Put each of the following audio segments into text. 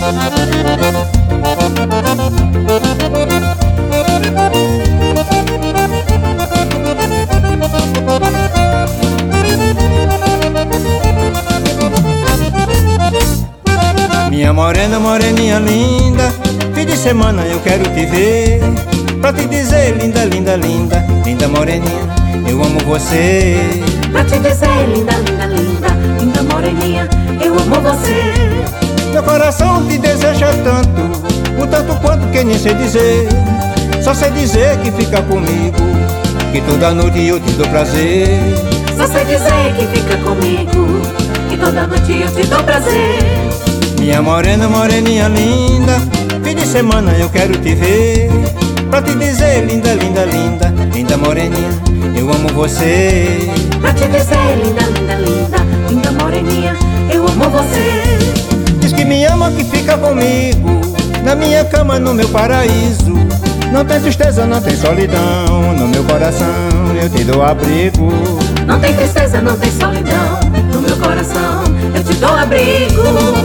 Minha morena, moreninha linda, fim de semana eu quero te ver, pra te dizer linda, linda, linda, linda moreninha, eu amo você. Pra te dizer linda, linda, linda, linda moreninha, eu amo você. Meu coração te deseja tanto, um tanto quanto que nem sei dizer. Só sei dizer que fica comigo, que toda noite eu te dou prazer. Só sei dizer que fica comigo, que toda noite eu te dou prazer. Minha morena, moreninha linda, fim de semana eu quero te ver, pra te dizer linda, linda, linda, linda moreninha, eu amo você. Pra te dizer linda, linda, linda, linda moreninha, eu amo você. Diz que me ama, que fica comigo, na minha cama, no meu paraíso. Não tem tristeza, não tem solidão, no meu coração eu te dou abrigo. Não tem tristeza, não tem solidão, no meu coração eu te dou abrigo.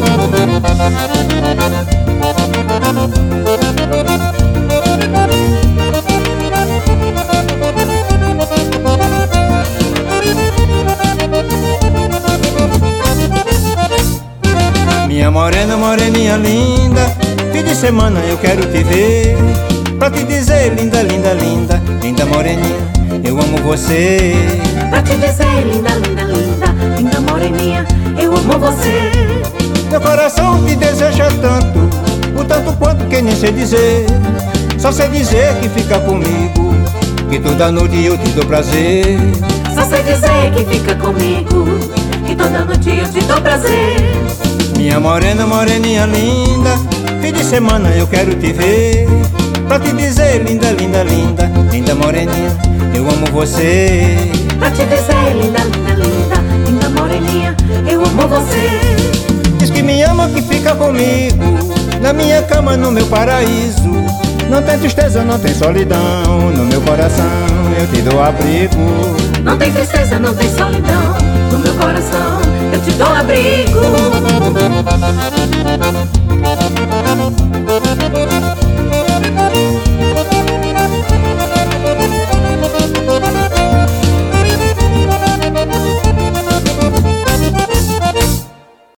Minha morena, moreninha linda, fim de semana eu quero te ver, pra te dizer linda, linda, linda, linda moreninha, eu amo você. Pra te dizer linda, linda, linda, linda moreninha, eu amo você. Meu coração te deseja tanto, o tanto quanto que nem sei dizer. Só sei dizer que fica comigo, que toda noite eu te dou prazer. Só sei dizer que fica comigo, que toda noite eu te dou prazer. Minha morena, moreninha linda, fim de semana eu quero te ver, pra te dizer linda, linda, linda, linda moreninha, eu amo você. Pra te dizer linda, linda, linda, linda moreninha, eu amo você. Diz que me ama, que fica comigo, na minha cama, no meu paraíso. Não tem tristeza, não tem solidão, no meu coração eu te dou abrigo. Não tem tristeza, não tem solidão, no meu coração eu te dou abrigo.